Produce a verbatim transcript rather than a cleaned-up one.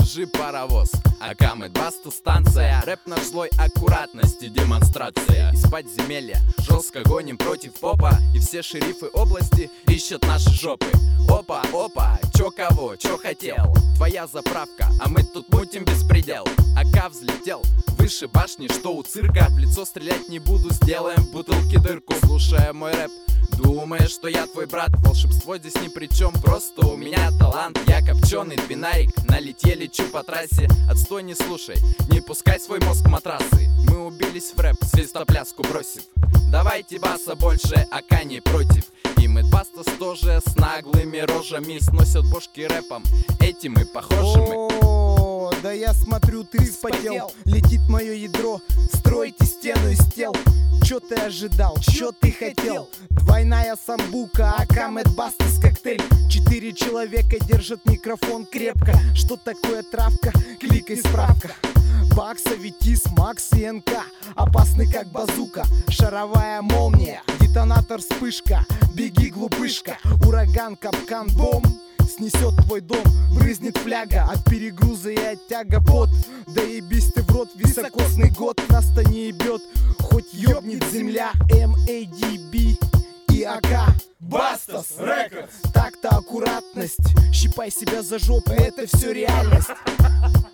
держи паровоз. Акамед Баста станция, рэп наш злой аккуратности демонстрация. Из подземелья жестко гоним против попа, и все шерифы области ищут наши жопы. Опа, опа, чё кого, чё хотел? Твоя заправка, а мы тут мутим беспредел. АК взлетел выше башни, что у цирка. В лицо стрелять не буду, сделаем в бутылке дырку. Слушая мой рэп, думаешь, что я твой брат? Волшебство здесь ни при чем, просто у меня талант. Я копченый двинарик, на литье лечу по трассе. Отстой не слушай, не пускай свой мозг в матрасы. Мы убились в рэп, свистопляску бросив. Давайте баса больше, АК не против. И Мэдбастас тоже с наглыми рожами сносят бошки рэпом. Этим мы похожи мы. О, да я смотрю, ты вспотел. Летит мое ядро, стройте стену из тел. Чё ты ожидал, чё ты хотел? Двойная самбука, АК Мэдбастас коктейль. Четыре человека держат микрофон крепко. Что такое травка? Кликай справка. Бакса, Витис, Макс и эн ка. Опасный как базука, шаровая молния, детонатор, вспышка. Беги, глупышка, ураган, капкан, бомб. Снесет твой дом, брызнет фляга от перегруза и от тяга пот. Да ебись ты в рот, високосный год нас-то не ебет, хоть ёбнет земля. эм эй ди би и АК Бастас Рекордс. Так-то аккуратность, щипай себя за жопу, это все реальность.